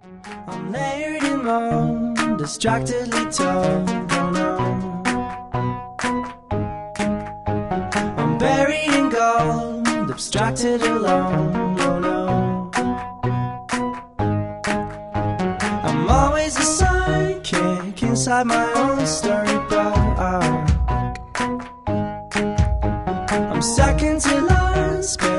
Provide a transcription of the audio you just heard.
I'm layered in moan, distractedly told, oh no. I'm buried in gold, abstracted alone, oh no. I'm always a sidekick inside my own storybook. I'm second to last,